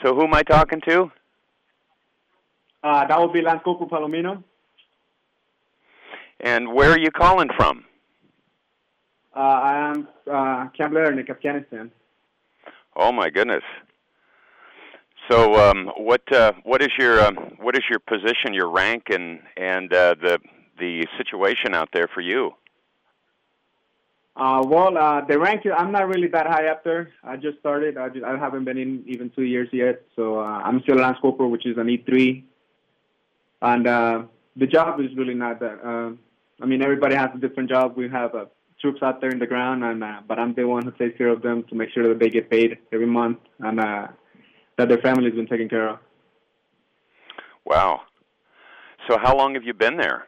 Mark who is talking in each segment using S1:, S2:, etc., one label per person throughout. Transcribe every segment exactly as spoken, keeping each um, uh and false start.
S1: So who am I talking to?
S2: Uh, that would be Lance Corporal Palomino.
S1: And where are you calling from?
S2: Uh, I am uh, Camp Leatherneck, Afghanistan.
S1: Oh my goodness. So um, what uh, what is your um, what is your position, your rank, and and uh, the the situation out there for you?
S2: Uh, well, uh, the rank, I'm not really that high up there. I just started. I, just, I haven't been in even two years yet. So uh, I'm still a Lance Corporal, which is an E three. And uh, the job is really not that. Uh, I mean, everybody has a different job. We have uh, troops out there in the ground, and uh, but I'm the one who takes care of them to make sure that they get paid every month and uh, that their family's been taken care of.
S1: Wow. So how long have you been there?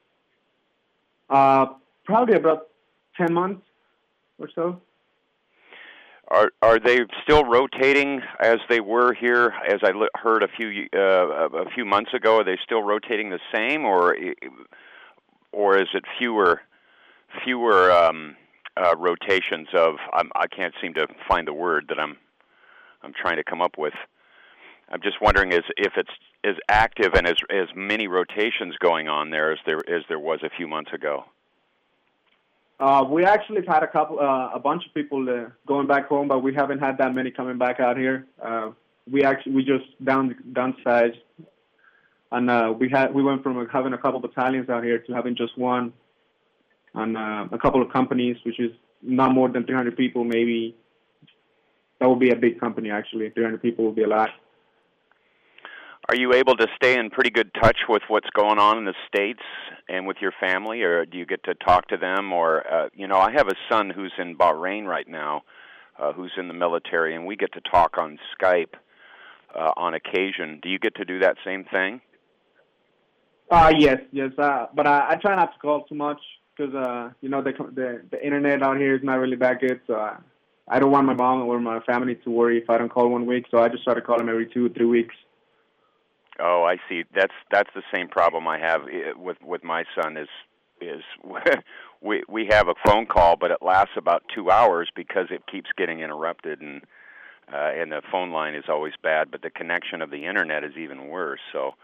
S2: Uh, probably about ten months or so.
S1: Are are they still rotating as they were here? As I heard a few uh, a few months ago, are they still rotating the same, or or is it fewer fewer um, uh, rotations of? I'm, I can't seem to find the word that I'm I'm trying to come up with. I'm just wondering is if it's as active and as as many rotations going on there as there as there was a few months ago.
S2: Uh, we actually have had a couple, uh, a bunch of people uh, going back home, but we haven't had that many coming back out here. Uh, we actually we just down downsized, and uh, we had we went from having a couple battalions out here to having just one, and uh, a couple of companies, which is not more than three hundred people, maybe. That would be a big company, actually. three hundred people would be a lot.
S1: Are you able to stay in pretty good touch with what's going on in the States and with your family, or do you get to talk to them? Or, uh, you know, I have a son who's in Bahrain right now, uh, who's in the military, and we get to talk on Skype uh, on occasion. Do you get to do that same thing?
S2: Uh, yes, yes. Uh, but I, I try not to call too much because, uh, you know, the, the the internet out here is not really that good. So I, I don't want my mom or my family to worry if I don't call one week. So I just try to call them every two or three weeks.
S1: Oh, I see. That's that's the same problem I have with with my son. Is is we we have a phone call, but it lasts about two hours because it keeps getting interrupted, and uh, and the phone line is always bad. But the connection of the internet is even worse. So,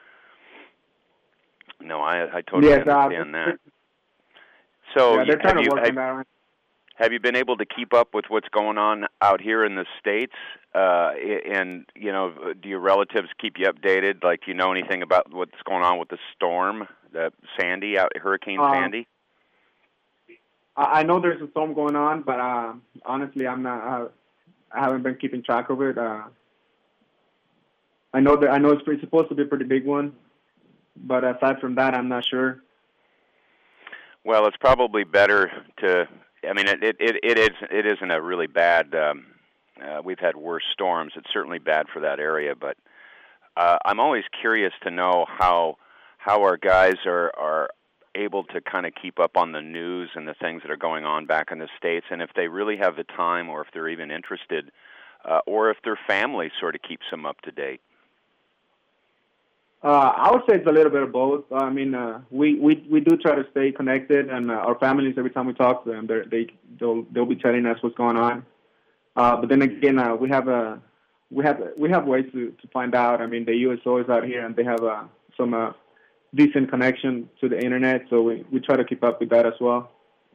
S1: no, I I totally
S2: yes,
S1: understand
S2: uh,
S1: that. So,
S2: yeah, they're trying
S1: have
S2: to
S1: you,
S2: work
S1: have,
S2: on that.
S1: Have you been able to keep up with what's going on out here in the States? Uh, and, you know, do your relatives keep you updated? Like, do you know anything about what's going on with the storm, the Sandy, out, Hurricane
S2: uh,
S1: Sandy?
S2: I know there's a storm going on, but uh, honestly, I'm not. Uh, I haven't been keeping track of it. Uh, I know that I know it's pretty, supposed to be a pretty big one, but aside from that, I'm not sure.
S1: Well, it's probably better to. I mean, it it it is it isn't a really bad. Um, uh, we've had worse storms. It's certainly bad for that area, but uh, I'm always curious to know how how our guys are are able to kind of keep up on the news and the things that are going on back in the States, and if they really have the time, or if they're even interested, uh, or if their family sort of keeps them up to date.
S2: Uh, I would say it's a little bit of both. I mean, uh, we, we we do try to stay connected, and uh, our families, every time we talk to them, they're, they they'll they'll be telling us what's going on. Uh, but then again, uh, we have a we have we have ways to, to find out. I mean, the U S O is out here, and they have uh, some uh, decent connection to the internet, so we, we try to keep up with that as well.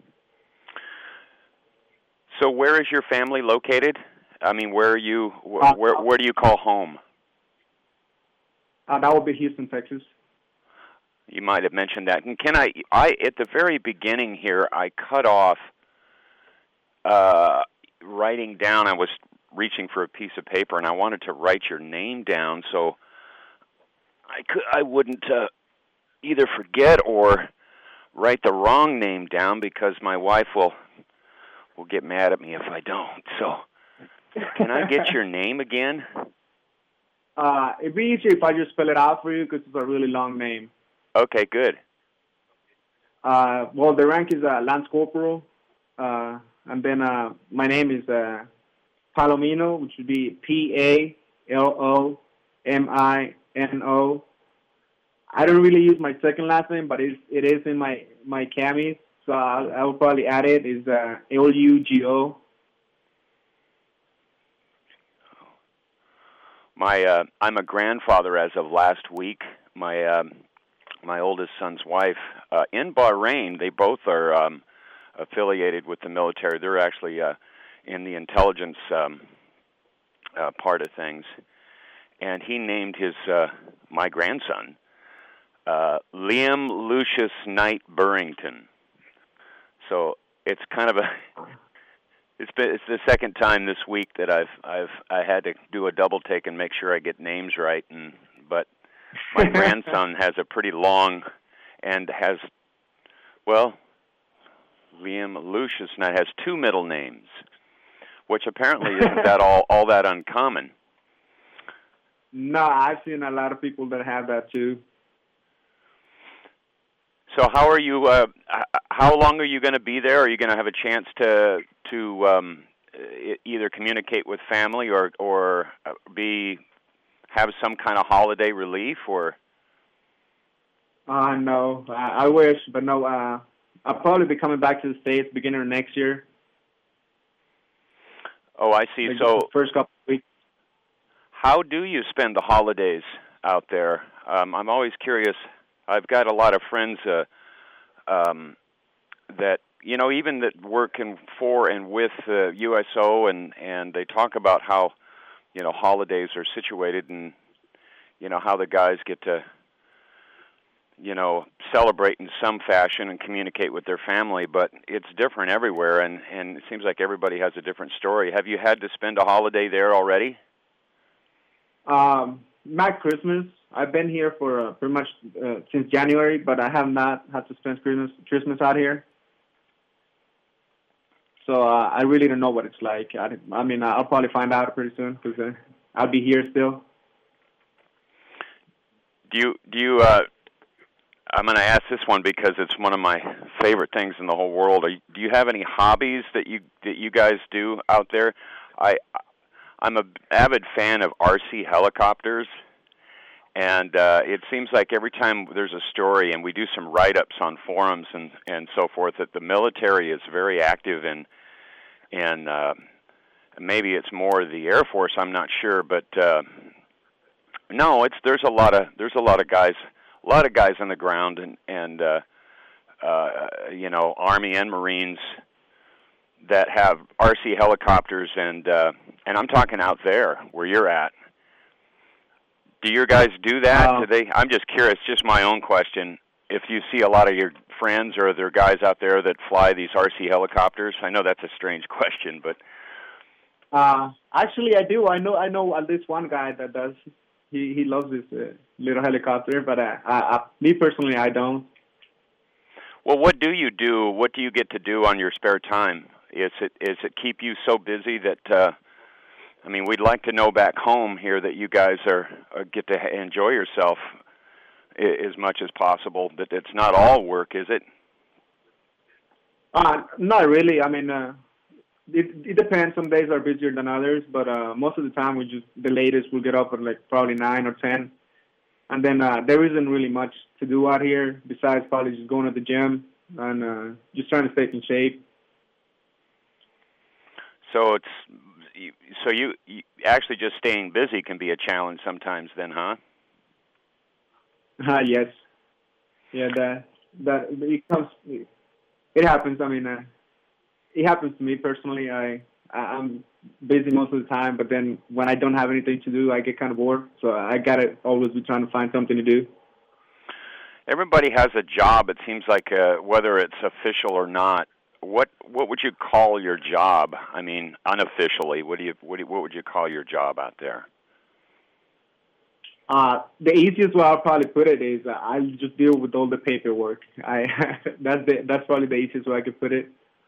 S1: So, where is your family located? I mean, where are you? Wh-
S2: Uh,
S1: where where do you call home?
S2: Uh, that would be Houston, Texas.
S1: You might have mentioned that. And can I, I at the very beginning here, I cut off uh, writing down. I was reaching for a piece of paper, and I wanted to write your name down so I could, I wouldn't uh, either forget or write the wrong name down, because my wife will will get mad at me if I don't. So, can I get your name again?
S2: Uh, it'd be easier if I just spell it out for you, because it's a really long name.
S1: Okay, good.
S2: Uh, well, the rank is uh, Lance Corporal, uh, and then uh, my name is uh, Palomino, which would be P A L O M I N O. I don't really use my second last name, but it's, it is in my, my camis, so I'll, I'll probably add it, is uh, L U G O.
S1: My uh, I'm a grandfather as of last week. My um, my oldest son's wife uh, in Bahrain. They both are um, affiliated with the military. They're actually uh, in the intelligence um, uh, part of things. And he named his uh, my grandson uh, Liam Lucius Knight Burrington. So it's kind of a it's been it's the second time this week that I've I've I had to do a double take and make sure I get names right. And but my grandson has a pretty long and has well Liam Lucius Knight has two middle names, which apparently isn't that all all that uncommon.
S2: No, I've seen a lot of people that have that too.
S1: So how are you? Uh, how long are you going to be there? Are you going to have a chance to to um, either communicate with family or or be have some kind of holiday relief? Or
S2: Uh, no, I, I wish, but no. Uh, I'll probably be coming back to the States beginning of next year.
S1: Oh, I see.
S2: Like
S1: so
S2: the first couple of weeks.
S1: How do you spend the holidays out there? Um, I'm always curious. I've got a lot of friends uh, um, that, you know, even that work in, for and with uh, U S O, and, and they talk about how, you know, holidays are situated and, you know, how the guys get to, you know, celebrate in some fashion and communicate with their family, but it's different everywhere, and, and it seems like everybody has a different story. Have you had to spend a holiday there already?
S2: Um, not Christmas. I've been here for uh, pretty much uh, since January, but I have not had to spend Christmas Christmas out here. So uh, I really don't know what it's like. I, I mean, I'll probably find out pretty soon because uh, I'll be here still.
S1: Do you do you? Uh, I'm going to ask this one because it's one of my favorite things in the whole world. Are you, do you have any hobbies that you that you guys do out there? I. I'm an avid fan of R C helicopters, and uh, it seems like every time there's a story, and we do some write-ups on forums and, and so forth, that the military is very active in, in uh, maybe it's more the Air Force, I'm not sure, but uh, no, it's there's a lot of there's a lot of guys, a lot of guys on the ground, and and uh, uh, you know, Army and Marines that have R C helicopters, and uh, and I'm talking out there where you're at. Do your guys do that?
S2: Um,
S1: do they? I'm just curious, just my own question. If you see a lot of your friends or there guys out there that fly these R C helicopters, I know that's a strange question, but
S2: uh, actually, I do. I know. I know at least one guy that does. He he loves this uh, little helicopter, but uh, I, I, me personally, I don't.
S1: Well, what do you do? What do you get to do on your spare time? Is it is it keep you so busy that uh, I mean, we'd like to know back home here that you guys are, are get to enjoy yourself as much as possible. That it's not all work, is it?
S2: Uh, not really. I mean, uh, it it depends. Some days are busier than others, but uh, most of the time we just the latest we'll get up at like probably nine or ten, and then uh, there isn't really much to do out here besides probably just going to the gym and uh, just trying to stay in shape.
S1: So it's so you, you actually just staying busy can be a challenge sometimes, then, huh?
S2: Uh, yes. Yeah, that that it comes. It happens. I mean, uh, it happens to me personally. I I'm busy most of the time, but then when I don't have anything to do, I get kind of bored. So I gotta always be trying to find something to do.
S1: Everybody has a job. It seems like uh, whether it's official or not. What what would you call your job? I mean, unofficially, what do you what, do you, what would you call your job out there?
S2: Uh, the easiest way I'll probably put it is uh, I just deal with all the paperwork. I that's the, that's probably the easiest way I could put it.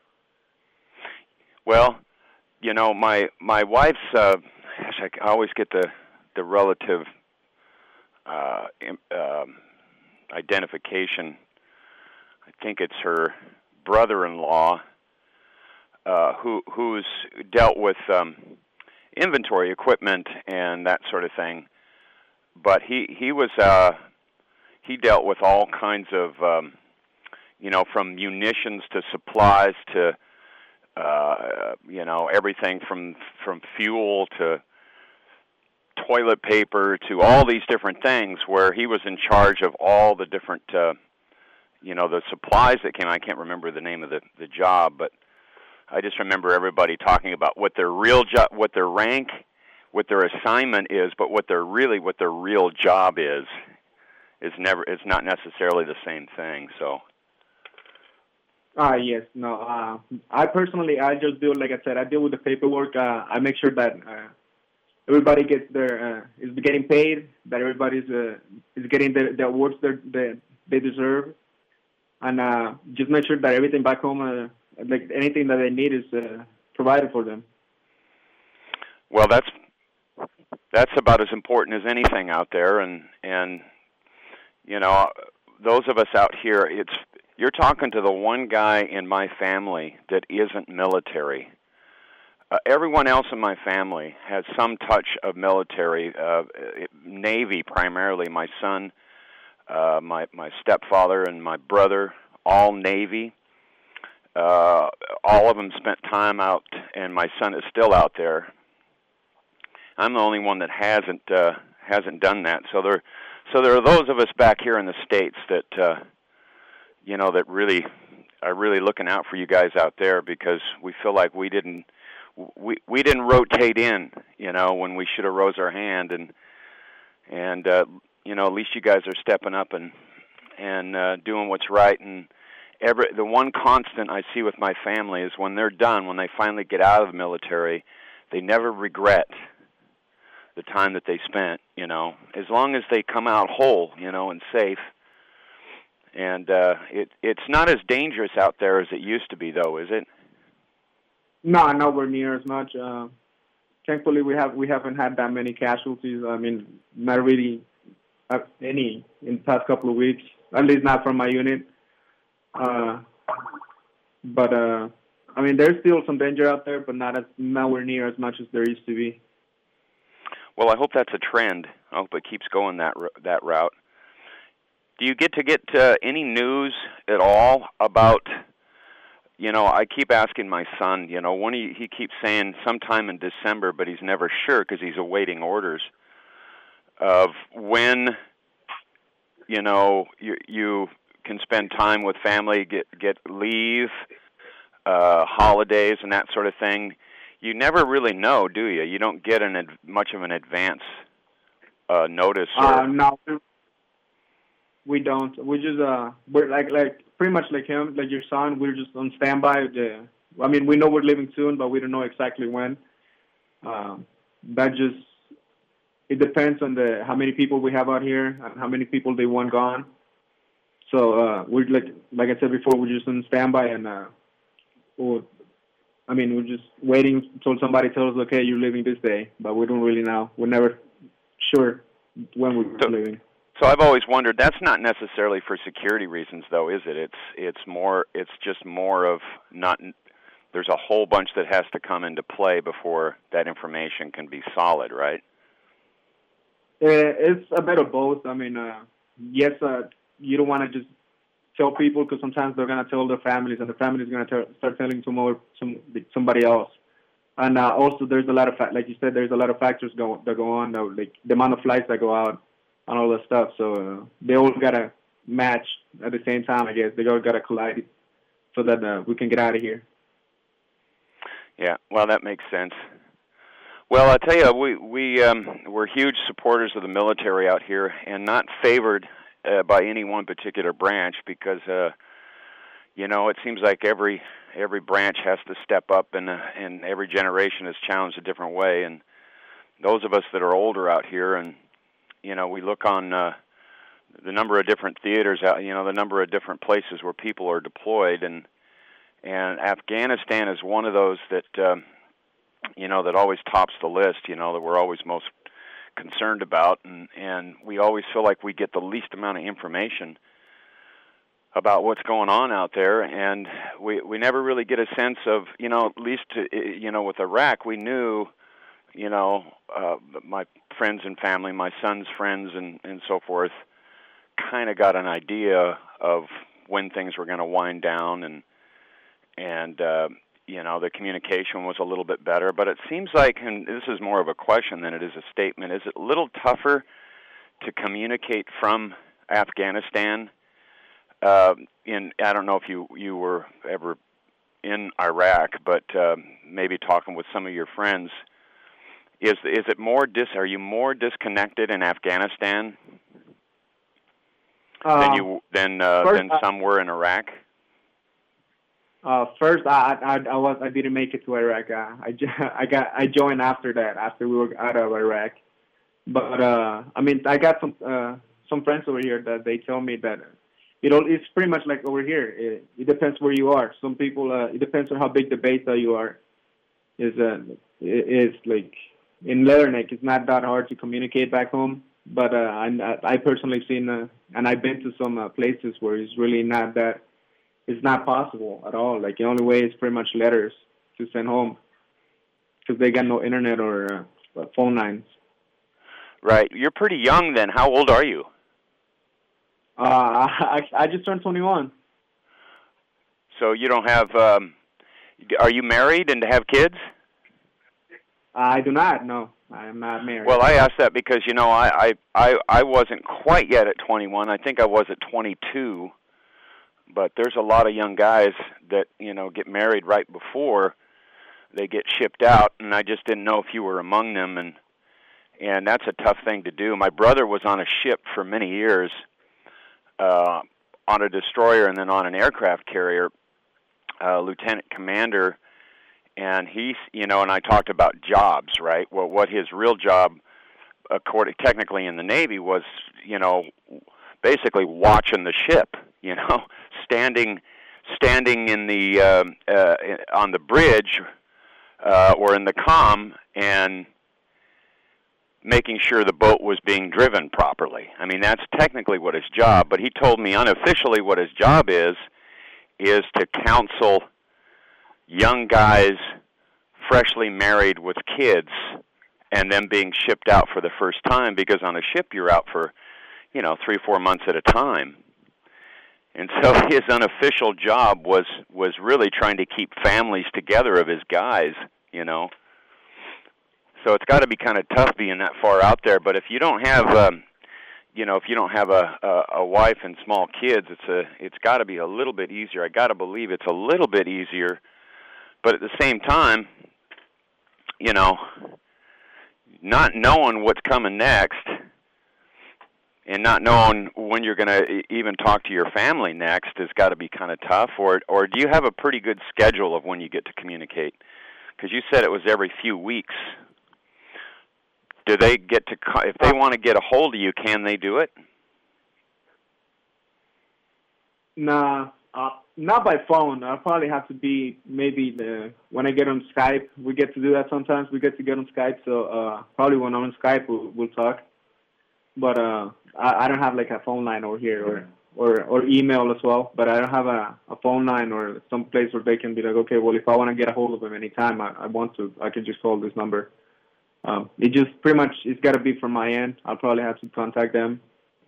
S1: Well, you know, my my wife's. Uh, gosh, I always get the the relative uh, um, identification. I think it's her brother-in-law uh, who who's dealt with um, inventory equipment and that sort of thing, but he he was uh, he dealt with all kinds of um, you know, from munitions to supplies to uh, you know, everything from from fuel to toilet paper to all these different things, where he was in charge of all the different, uh, you know, the supplies that came. I can't remember the name of the, the job, but I just remember everybody talking about what their real job, what their rank, what their assignment is, but what their really, what their real job is, is never, is not necessarily the same thing. So.
S2: Ah, uh, yes, no. Uh, I personally, I just do, like I said, I deal with the paperwork. Uh, I make sure that uh, everybody gets their uh, is getting paid, that everybody's uh, is getting the, the awards that they, they deserve, and uh, just make sure that everything back home, uh, like anything that they need, is uh, provided for them.
S1: Well, that's that's about as important as anything out there, and and you know, those of us out here, it's. You're talking to the one guy in my family that isn't military. Uh, everyone else in my family has some touch of military, uh, Navy primarily. My son, uh, my my stepfather, and my brother, all Navy. Uh, all of them spent time out, and my son is still out there. I'm the only one that hasn't uh, hasn't done that. So there, so there are those of us back here in the States that. Uh, you know, that really are really looking out for you guys out there, because we feel like we didn't we we didn't rotate in, you know, when we should have rose our hand, and and uh, you know, at least you guys are stepping up and and uh, doing what's right. And every the one constant I see with my family is when they're done, when they finally get out of the military, they never regret the time that they spent, you know, as long as they come out whole, you know, and safe. And uh, it it's not as dangerous out there as it used to be, though, is it?
S2: No, nowhere near as much. Uh, thankfully, we have we haven't had that many casualties. I mean, not really uh, any in the past couple of weeks. At least not from my unit. Uh, but uh, I mean, there's still some danger out there, but not as nowhere near as much as there used to be.
S1: Well, I hope that's a trend. I hope it keeps going that that route. Do you get to get uh, any news at all about, you know, I keep asking my son, you know, when he, he keeps saying sometime in December, but he's never sure because he's awaiting orders of when, you know, you, you can spend time with family, get, get leave, uh, holidays and that sort of thing. You never really know, do you? You don't get an ad- much of an advance uh, notice. Or...
S2: Uh, no. We don't. We just uh, we're like like pretty much like him, like your son. We're just on standby. The, I mean, we know we're leaving soon, but we don't know exactly when. Um, that just it depends on the how many people we have out here and how many people they want gone. So uh, we're like like I said before, we're just on standby, and uh, we'll, I mean, we're just waiting until somebody tells us, okay, you're leaving this day, but we don't really know. We're never sure when we're
S1: so,
S2: leaving.
S1: So I've always wondered, that's not necessarily for security reasons, though, is it? It's it's more it's just more of not. There's a whole bunch that has to come into play before that information can be solid, right?
S2: It's a bit of both. I mean, uh, yes, uh, you don't want to just tell people because sometimes they're going to tell their families, and the family's going to start telling some more some somebody else. And uh, also, there's a lot of fa- like you said, there's a lot of factors go that go on, though, like the amount of flights that go out. And all that stuff, so uh, they all gotta match at the same time. I guess they all gotta collide so that uh, we can get out of here.
S1: Yeah, well, that makes sense. Well, I tell you, we we um, we're huge supporters of the military out here, and not favored uh, by any one particular branch, because uh, you know, it seems like every every branch has to step up, and uh, and every generation is challenged a different way. And those of us that are older out here, and you know, we look on uh, the number of different theaters, out, you know, the number of different places where people are deployed, and and Afghanistan is one of those that, um, you know, that always tops the list, you know, that we're always most concerned about, and, and we always feel like we get the least amount of information about what's going on out there, and we, we never really get a sense of, you know, at least, to, you know, with Iraq, we knew, you know, uh, my friends and family, my son's friends and, and so forth, kind of got an idea of when things were going to wind down, and and uh, you know, the communication was a little bit better. But it seems like, and this is more of a question than it is a statement, is it a little tougher to communicate from Afghanistan? Uh, in I don't know if you, you were ever in Iraq, but uh, maybe talking with some of your friends, is is it more dis? Are you more disconnected in Afghanistan
S2: Uh,
S1: than you than uh,
S2: first,
S1: than some were in Iraq?
S2: Uh, first, I, I I was I didn't make it to Iraq. Uh, I I got I joined after that, after we were out of Iraq. But uh, I mean, I got some uh, some friends over here that they tell me that you know it's pretty much like over here. It, it depends where you are. Some people uh, it depends on how big the base that you are. Is uh is like in Leather Neck, it's not that hard to communicate back home. But uh, I I personally seen uh, and I've been to some uh, places where it's really not that. It's not possible at all. Like, the only way is pretty much letters to send home because they got no internet or uh, phone lines.
S1: Right. You're pretty young then. How old are you?
S2: Uh, I, I just turned twenty-one.
S1: So you don't have, um, are you married and have kids?
S2: I do not, no. I am not married.
S1: Well, I asked that because, you know, I, I, I, I wasn't quite yet at twenty-one. I think I was at twenty-two. But there's a lot of young guys that, you know, get married right before they get shipped out, and I just didn't know if you were among them, and and that's a tough thing to do. My brother was on a ship for many years, uh, on a destroyer and then on an aircraft carrier, uh, lieutenant commander, and he's, you know, and I talked about jobs, right? Well, what his real job, according technically in the Navy, was, you know, basically watching the ship, you know, standing standing in the uh, uh, on the bridge uh, or in the comm and making sure the boat was being driven properly. I mean, that's technically what his job, but he told me unofficially what his job is, is to counsel young guys freshly married with kids and them being shipped out for the first time, because on a ship you're out for, you know, three, four months at a time. And so his unofficial job was was really trying to keep families together of his guys, you know. So it's got to be kind of tough being that far out there. But if you don't have, um, you know, if you don't have a, a a wife and small kids, it's a it's got to be a little bit easier. I got to believe it's a little bit easier. But at the same time, you know, not knowing what's coming next, and not knowing when you're going to even talk to your family next has got to be kind of tough. Or, or do you have a pretty good schedule of when you get to communicate? Because you said it was every few weeks. Do they get to, if they want to get a hold of you, can they do it?
S2: Nah, uh, not by phone. I'll probably have to be maybe the when I get on Skype. We get to do that sometimes. We get to get on Skype, so uh, probably when I'm on Skype, we'll, we'll talk. But uh, I, I don't have like a phone line over here, or, or, or email as well. But I don't have a, a phone line or some place where they can be like, okay, well, if I want to get a hold of them anytime I, I want to, I can just call this number. Um, it just pretty much, it's got to be from my end. I'll probably have to contact them.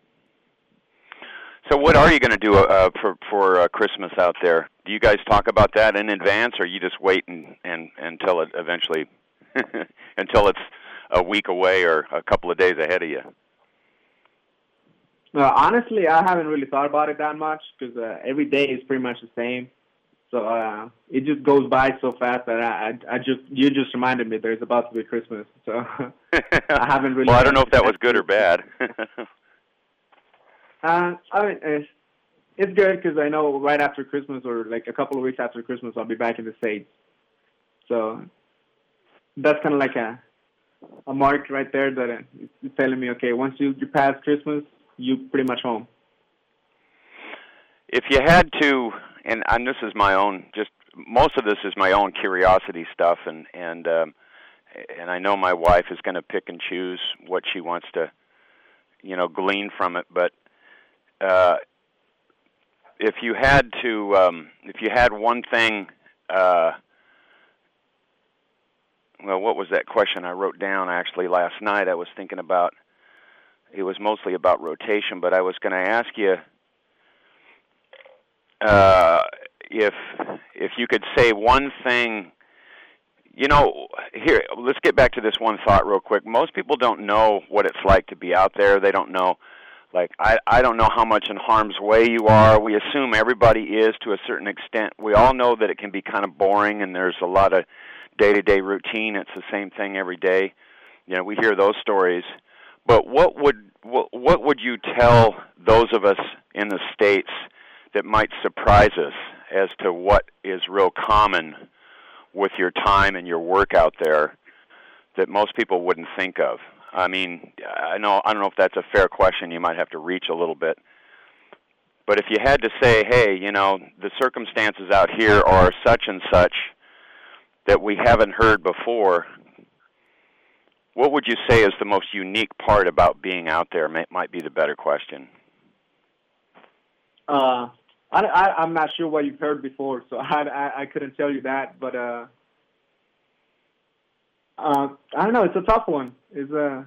S1: So what are you going to do uh, for for uh, Christmas out there? Do you guys talk about that in advance, or you just wait and, and until it eventually, until it's a week away or a couple of days ahead of you?
S2: Uh, honestly, I haven't really thought about it that much because uh, every day is pretty much the same. So uh, it just goes by so fast that I, I, I just you just reminded me there's about to be Christmas. So I haven't really.
S1: Well, I don't know if that was good or bad.
S2: uh, I mean, it's, it's good because I know right after Christmas or like a couple of weeks after Christmas, I'll be back in the States. So that's kind of like a a mark right there that it's telling me, okay, once you, you pass Christmas, you pretty much home.
S1: If you had to, and, and this is my own, just most of this is my own curiosity stuff, and and um, and I know my wife is going to pick and choose what she wants to, you know, glean from it. But uh, if you had to, um, if you had one thing, uh, well, what was that question I wrote down actually last night? I was thinking about. It was mostly about rotation, but I was going to ask you, uh, if if you could say one thing, you know, here, let's get back to this one thought real quick. Most people don't know what it's like to be out there. They don't know, like, I, I don't know how much in harm's way you are. We assume everybody is to a certain extent. We all know that it can be kind of boring, and there's a lot of day-to-day routine. It's the same thing every day. You know, we hear those stories. But what would what, what would you tell those of us in the States that might surprise us as to what is real common with your time and your work out there that most people wouldn't think of? I mean, I know I don't know if that's a fair question. You might have to reach a little bit. But if you had to say, hey, you know, the circumstances out here are such and such that we haven't heard before, what would you say is the most unique part about being out there? May, might be the better question.
S2: Uh, I, I, I'm not sure what you've heard before, so I, I, I couldn't tell you that. But uh, uh, I don't know. It's a tough one. It's uh,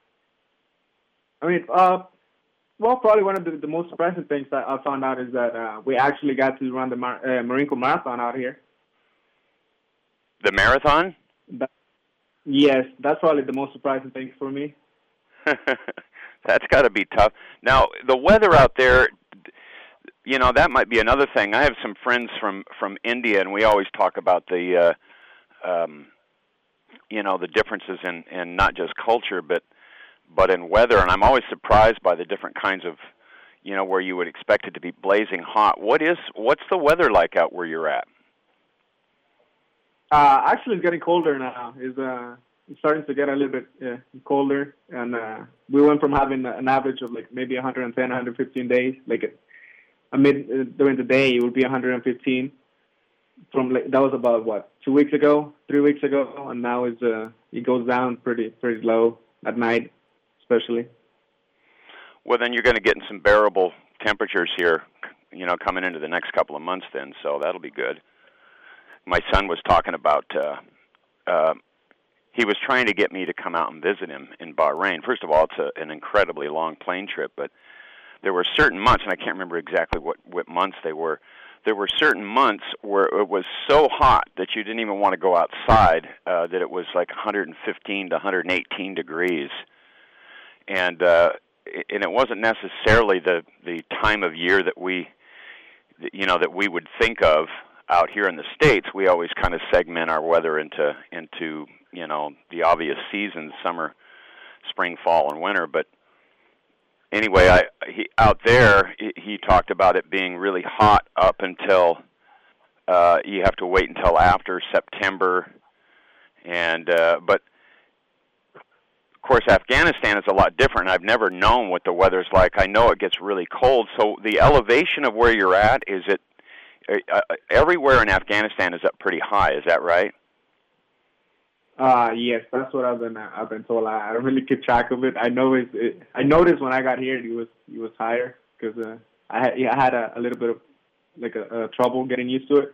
S2: I mean, uh, well, probably one of the, the most surprising things that I found out is that uh, we actually got to run the Mar- uh, Marine Corps Marathon out here.
S1: The marathon?
S2: That, yes, that's probably the most surprising thing for me.
S1: That's got to be tough. Now, the weather out there, you know, that might be another thing. I have some friends from, from India, and we always talk about the, uh, um, you know, the differences in, in not just culture, but but in weather. And I'm always surprised by the different kinds of, you know, where you would expect it to be blazing hot. What is what's the weather like out where you're at?
S2: Uh, actually, it's getting colder now. It's, uh, it's starting to get a little bit uh, colder, and uh, we went from having an average of like maybe one hundred ten, one hundred fifteen days. Like a mid uh, during the day, it would be one hundred fifteen. From like, that was about what two weeks ago, three weeks ago, and now it's uh, it goes down pretty pretty low at night, especially.
S1: Well, then you're going to get in some bearable temperatures here, you know, coming into the next couple of months. Then, so that'll be good. My son was talking about, uh, uh, he was trying to get me to come out and visit him in Bahrain. First of all, it's a, an incredibly long plane trip, but there were certain months, and I can't remember exactly what, what months they were, there were certain months where it was so hot that you didn't even want to go outside, uh, that it was like one hundred fifteen to one hundred eighteen degrees. And, uh, and it wasn't necessarily the, the time of year that we, you know, that we would think of. Out here in the States, we always kind of segment our weather into, into you know, the obvious seasons, summer, spring, fall, and winter. But anyway, I, he, out there, he, he talked about it being really hot up until uh, you have to wait until after September. And uh, but, of course, Afghanistan is a lot different. I've never known what the weather's like. I know it gets really cold. So the elevation of where you're at, is it, Uh, everywhere in Afghanistan is up pretty high. Is that right?
S2: Uh yes, that's what I've been uh, I've been told. I, I don't really keep track of it. I know it's, it. I noticed when I got here it was it was higher because uh, I had yeah, I had a, a little bit of like a, a trouble getting used to it.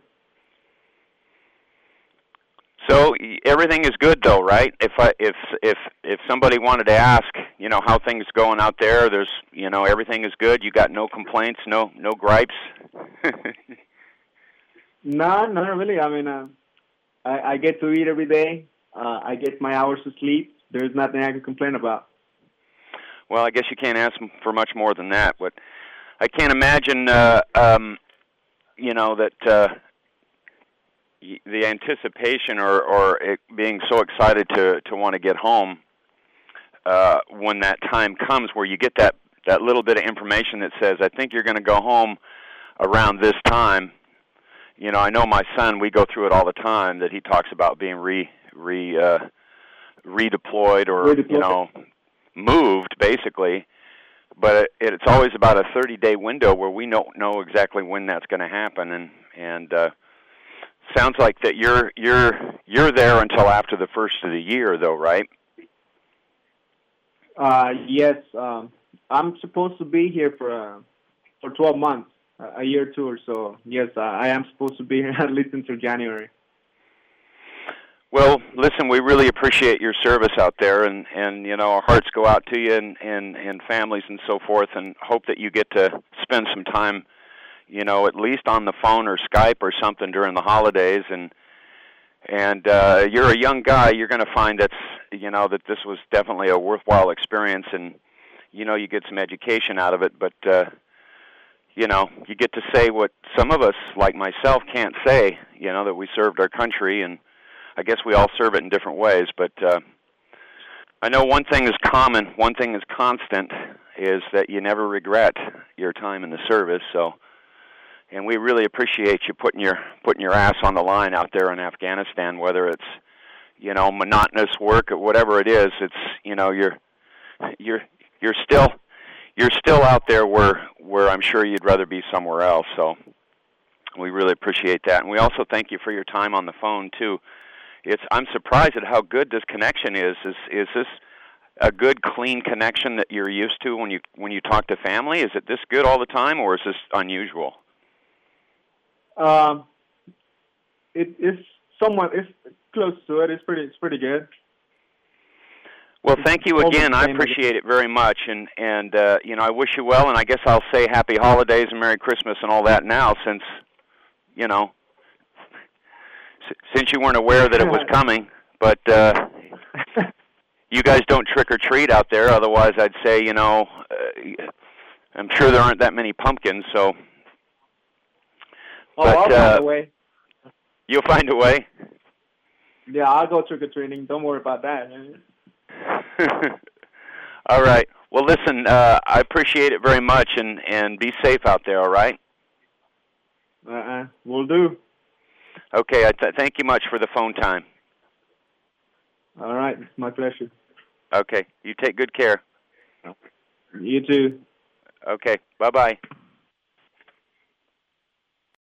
S1: So everything is good though, right? If I if if if somebody wanted to ask, you know, how things going out there, there's you know everything is good. You got no complaints, no no gripes.
S2: No, not really. I mean, uh, I, I get to eat every day. Uh, I get my hours of sleep. There's nothing I can complain about.
S1: Well, I guess you can't ask for much more than that. But I can't imagine, uh, um, you know, that uh, the anticipation or, or it being so excited to, to want to get home uh, when that time comes where you get that, that little bit of information that says, I think you're going to go home around this time. You know, I know my son, we go through it all the time, that he talks about being re, re, uh, redeployed or, redeployed. you know, moved, basically. But it, it's always about a thirty-day window where we don't know exactly when that's going to happen. And, and uh, sounds like that you're, you're, you're there until after the first of the year, though, right?
S2: Uh, yes. Um, I'm supposed to be here for, uh, for twelve months. A year or two or so. Yes, uh, I am supposed to be here at least until January.
S1: Well, listen, we really appreciate your service out there, and, and you know, our hearts go out to you and, and, and families and so forth, and hope that you get to spend some time, you know, at least on the phone or Skype or something during the holidays. And and uh, you're a young guy. You're going to find that's, you know, that this was definitely a worthwhile experience, and you know, you get some education out of it. But uh, you know, you get to say what some of us, like myself, can't say. You know, that we served our country, and I guess we all serve it in different ways. But uh, I know one thing is common, one thing is constant, is that you never regret your time in the service. So, and we really appreciate you putting your putting your ass on the line out there in Afghanistan, whether it's, you know, monotonous work or whatever it is. It's, you know, you're you're you're still you're still out there where where I'm sure you'd rather be somewhere else. So we really appreciate that, and we also thank you for your time on the phone too. It's I'm surprised at how good this connection is. Is is this a good, clean connection that you're used to when you when you talk to family? Is it this good all the time, or is this unusual?
S2: Um, it, it's somewhat it's close to it. It's pretty it's pretty good.
S1: Well, thank you again. I appreciate it very much, and and uh, you know, I wish you well, and I guess I'll say Happy Holidays and Merry Christmas and all that now, since you know. Since you weren't aware that it was coming, but uh, you guys don't trick or treat out there. Otherwise, I'd say, you know, uh, I'm sure there aren't that many pumpkins. So,
S2: oh,
S1: but,
S2: I'll find
S1: uh,
S2: a way.
S1: You'll find a way.
S2: Yeah, I'll go trick or treating. Don't worry about that.
S1: All right. Well, listen, uh, I appreciate it very much, and and be safe out there. All right.
S2: Uh-uh. We'll do.
S1: Okay, I th- thank you much for the phone time.
S2: All right, it's my pleasure.
S1: Okay, you take good care.
S2: You too.
S1: Okay, bye-bye.